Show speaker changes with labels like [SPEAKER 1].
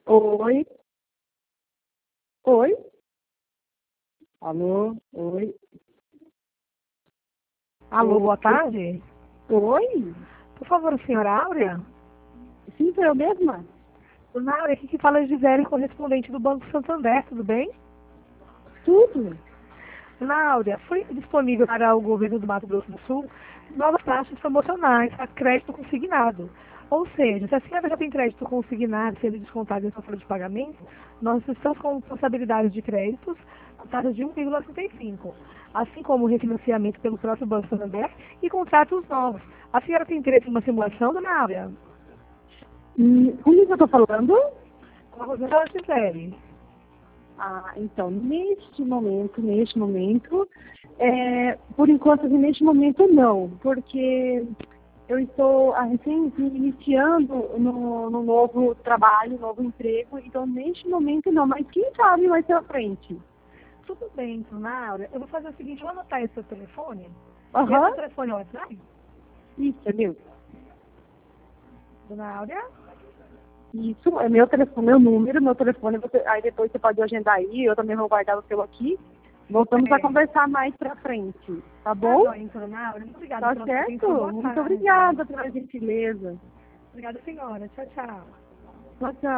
[SPEAKER 1] Oi, oi, alô, oi,
[SPEAKER 2] Alô, boa
[SPEAKER 1] oi,
[SPEAKER 2] tarde.
[SPEAKER 1] oi,
[SPEAKER 2] Por favor, a senhora Áurea?
[SPEAKER 1] sim, sou eu mesma?
[SPEAKER 2] Dona Áurea, aqui que fala é Gisele, correspondente do Banco Santander, tudo bem?
[SPEAKER 1] Tudo?
[SPEAKER 2] Dona Áurea, foi disponível para o governo do Mato Grosso do Sul novas taxas promocionais para crédito consignado. Ou seja, se a senhora já tem crédito consignado, sendo descontado em sua folha de pagamento, nós estamos com possibilidades de créditos a taxa de 1,35, assim como o refinanciamento pelo próprio Banco Santander e contratos novos. A senhora tem interesse em uma simulação, dona Áurea?
[SPEAKER 1] Com quem que eu tô falando?
[SPEAKER 2] Com a Rosângela Gisele.
[SPEAKER 1] Ah, então, neste momento, por enquanto, assim, neste momento não, porque eu estou recém iniciando no novo trabalho, novo emprego, então neste momento não, mas quem sabe mais pra frente.
[SPEAKER 2] Tudo bem, dona Áurea. Eu vou fazer o seguinte, eu vou anotar esse seu telefone. E esse
[SPEAKER 1] Aham,
[SPEAKER 2] seu telefone é o WhatsApp?
[SPEAKER 1] isso, é meu.
[SPEAKER 2] Dona Áurea?
[SPEAKER 1] Isso, é meu telefone, meu número, meu telefone, aí depois você pode agendar aí, eu também vou guardar o seu aqui. Voltamos a
[SPEAKER 2] É.
[SPEAKER 1] conversar mais pra frente, tá
[SPEAKER 2] Tá
[SPEAKER 1] bom?
[SPEAKER 2] joia, então, dona Áurea. Muito obrigada
[SPEAKER 1] Tá
[SPEAKER 2] pela sua atenção.
[SPEAKER 1] certo?
[SPEAKER 2] Boa
[SPEAKER 1] Muito
[SPEAKER 2] tarde.
[SPEAKER 1] obrigada pela gentileza.
[SPEAKER 2] Obrigada, senhora. Tchau, tchau.
[SPEAKER 1] Tchau, tchau.